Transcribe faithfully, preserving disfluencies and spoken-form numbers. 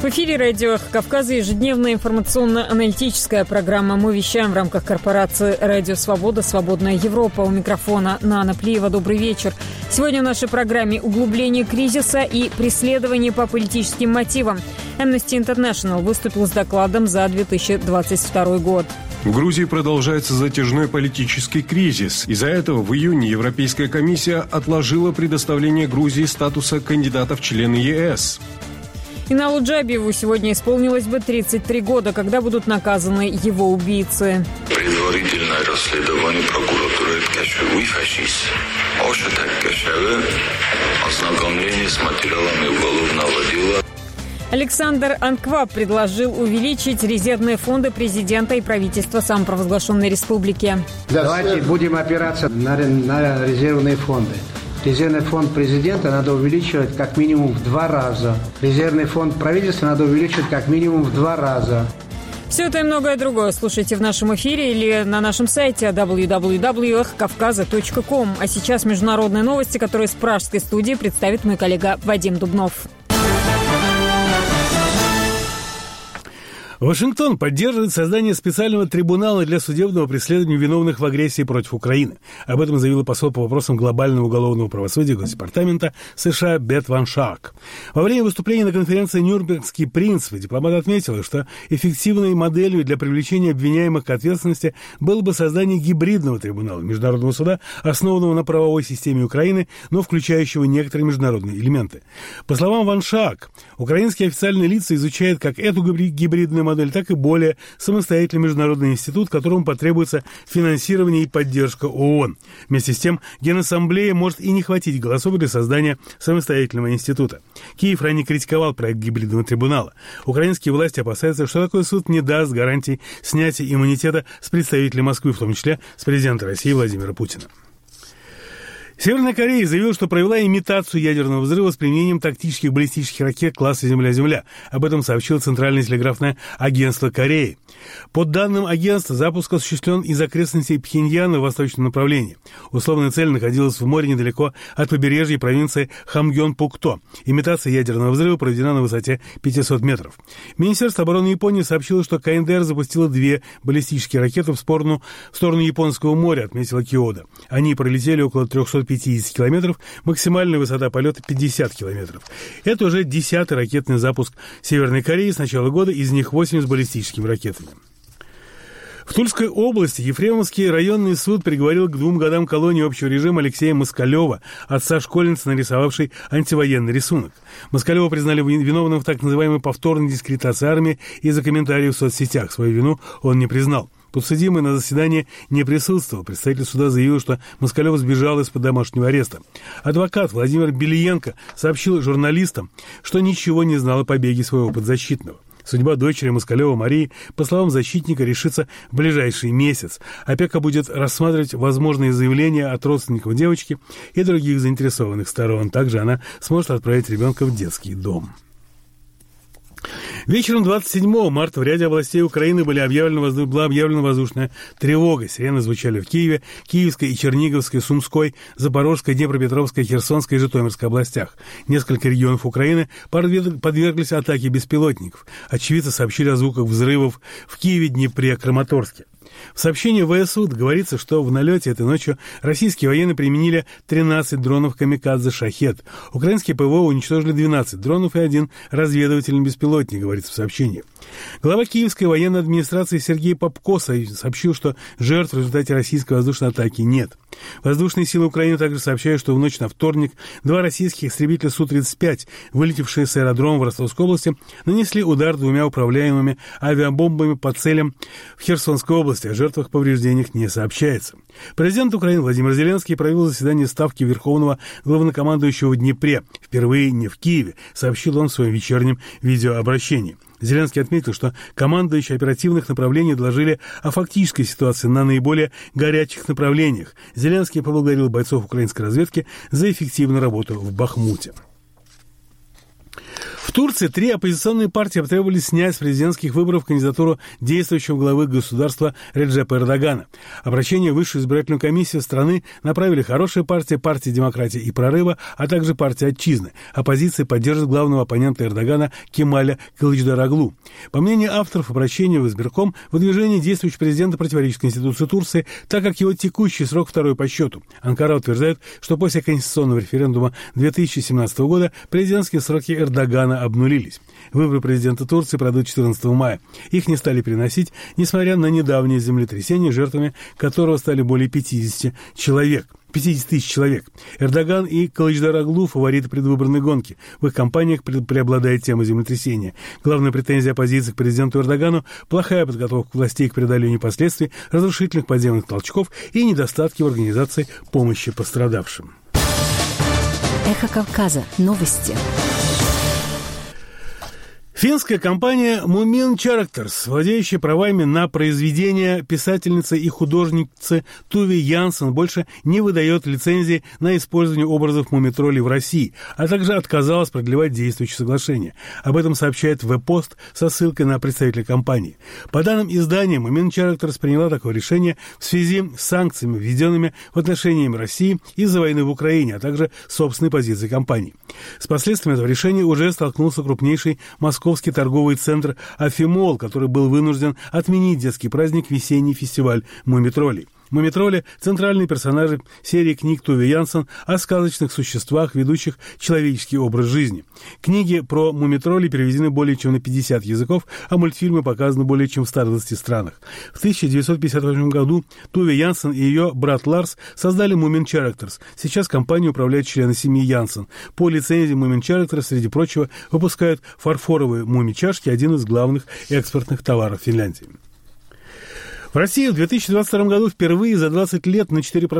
В эфире радио «Эхо Кавказа» ежедневная информационно-аналитическая программа. Мы вещаем в рамках корпорации «Радио Свобода. Свободная Европа». У микрофона Нана Плиева. Добрый вечер. Сегодня в нашей программе углубление кризиса и преследование по политическим мотивам. Amnesty International выступил с докладом за две тысячи двадцать второй год. В Грузии продолжается затяжной политический кризис. Из-за этого в июне Европейская комиссия отложила предоставление Грузии статуса кандидата в члены ЕС. Иналу Джабиеву сегодня исполнилось бы тридцать три года, когда будут наказаны его убийцы. Предварительное расследование прокуратуры УИФАШИС. Ознакомление с материалами уголовного дела. Александр Анкваб предложил увеличить резервные фонды президента и правительства самопровозглашенной республики. Давайте будем опираться на, на резервные фонды. Резервный фонд президента надо увеличивать как минимум в два раза. Резервный фонд правительства надо увеличивать как минимум в два раза. Все это и многое другое слушайте в нашем эфире или на нашем сайте дабл ю дабл ю дабл ю точка эхо кавказа точка ком. А сейчас международные новости, которые с пражской студии представит мой коллега Вадим Дубнов. Вашингтон поддерживает создание специального трибунала для судебного преследования виновных в агрессии против Украины. Об этом заявила посол по вопросам глобального уголовного правосудия Госдепартамента США Бет Ван Шаак. Во время выступления на конференции «Нюрнбергский принцип» дипломат отметила, что эффективной моделью для привлечения обвиняемых к ответственности было бы создание гибридного трибунала международного суда, основанного на правовой системе Украины, но включающего некоторые международные элементы. По словам Ван Шаак, украинские официальные лица изучают как эту гибридную модель, так и более самостоятельный международный институт, которому потребуется финансирование и поддержка ООН. Вместе с тем, Генассамблее может и не хватить голосов для создания самостоятельного института. Киев ранее критиковал проект гибридного трибунала. Украинские власти опасаются, что такой суд не даст гарантий снятия иммунитета с представителей Москвы, в том числе с президента России Владимира Путина. Северная Корея заявила, что провела имитацию ядерного взрыва с применением тактических баллистических ракет класса «Земля-Земля». Об этом сообщило Центральное телеграфное агентство Кореи. По данным агентства, запуск осуществлен из окрестностей Пхеньяна в восточном направлении. Условная цель находилась в море недалеко от побережья провинции Хамгён-Пукто. Имитация ядерного взрыва проведена на высоте пятьсот метров. Министерство обороны Японии сообщило, что КНДР запустило две баллистические ракеты в сторону, в сторону Японского моря, отметила Киода. Они пролетели около трехсот пятидесяти километров, максимальная высота полета пятьдесят километров. Это уже десятый ракетный запуск Северной Кореи с начала года, из них восемь с баллистическими ракетами. В Тульской области Ефремовский районный суд приговорил к двум годам колонии общего режима Алексея Москалева, отца школьницы, нарисовавшей антивоенный рисунок. Москалева признали виновным в так называемой повторной дискредитации армии из-за комментариев в соцсетях. Свою вину он не признал. Подсудимый на заседании не присутствовал. Представитель суда заявил, что Москалев сбежал из-под домашнего ареста. Адвокат Владимир Белиенко сообщил журналистам, что ничего не знал о побеге своего подзащитного. Судьба дочери Москалева Марии, по словам защитника, решится в ближайший месяц. Опека будет рассматривать возможные заявления от родственников девочки и других заинтересованных сторон. Также она сможет отправить ребенка в детский дом. Вечером двадцать седьмого марта в ряде областей Украины были объявлена, была объявлена воздушная тревога. Сирены звучали в Киеве, Киевской и Черниговской, Сумской, Запорожской, Днепропетровской, Херсонской и Житомирской областях. Несколько регионов Украины подверглись атаке беспилотников. Очевидцы сообщили о звуках взрывов в Киеве, Днепре, Краматорске. В сообщении ВСУ говорится, что в налете этой ночью российские военные применили тринадцать дронов «Камикадзе Шахед». Украинские ПВО уничтожили двенадцать дронов и один разведывательный беспилотник, говорится в сообщении. Глава Киевской военной администрации Сергей Попко сообщил, что жертв в результате российской воздушной атаки нет. Воздушные силы Украины также сообщают, что в ночь на вторник два российских истребителя Су тридцать пять, вылетевшие с аэродрома в Ростовской области, нанесли удар двумя управляемыми авиабомбами по целям в Херсонской области. О жертвах, повреждениях не сообщается. Президент Украины Владимир Зеленский провел заседание Ставки Верховного Главнокомандующего в Днепре. Впервые не в Киеве, сообщил он в своем вечернем видеообращении. Зеленский отметил, что командующие оперативных направлений доложили о фактической ситуации на наиболее горячих направлениях. Зеленский поблагодарил бойцов украинской разведки за эффективную работу в Бахмуте. В Турции три оппозиционные партии потребовали снять с президентских выборов кандидатуру действующего главы государства Реджепа Эрдогана. Обращение в Высшую избирательную комиссию страны направили хорошая партия, партия демократии и прорыва, а также партия Отчизны. Оппозиция поддержит главного оппонента Эрдогана Кемаля Кылычдароглу. По мнению авторов обращения в избирком, выдвижение действующего президента противоречит Конституции Турции, так как его текущий срок второй по счету. Анкара утверждает, что после конституционного референдума две тысячи семнадцатого года президентские сроки Эрдогана обнулились. Выборы президента Турции пройдут четырнадцатого мая. Их не стали переносить, несмотря на недавнее землетрясение, жертвами которого стали более пятьдесят человек. пятьдесят тысяч человек. Эрдоган и Кылычдароглу – фавориты предвыборной гонки. В их кампаниях преобладает тема землетрясения. Главная претензия оппозиции к президенту Эрдогану – плохая подготовка властей к преодолению последствий разрушительных подземных толчков и недостатки в организации помощи пострадавшим. Эхо Кавказа. Новости. Финская компания Moomin Characters, владеющая правами на произведения писательницы и художницы Туви Янсен, больше не выдает лицензии на использование образов мумитроллей в России, а также отказалась продлевать действующее соглашение. Об этом сообщает веб-пост со ссылкой на представителя компании. По данным издания, Moomin Characters приняла такое решение в связи с санкциями, введенными в отношении России из-за войны в Украине, а также собственной позиции компании. С последствиями этого решения уже столкнулся крупнейший московский Московский торговый центр «Афимол», который был вынужден отменить детский праздник «Весенний фестиваль мумитроллей». Мумитролли – центральные персонажи серии книг Туви Янсен о сказочных существах, ведущих человеческий образ жизни. Книги про мумитролли переведены более чем на пятьдесят языков, а мультфильмы показаны более чем в ста двадцати странах. В тысяча девятьсот пятьдесят восьмом году Туви Янсен и ее брат Ларс создали Moomin Characters. Сейчас компанией управляют члены семьи Янсен. По лицензии Moomin Characters, среди прочего, выпускают фарфоровые муми-чашки, один из главных экспортных товаров Финляндии. В России в две тысячи двадцать втором году впервые за двадцать лет на четыре процента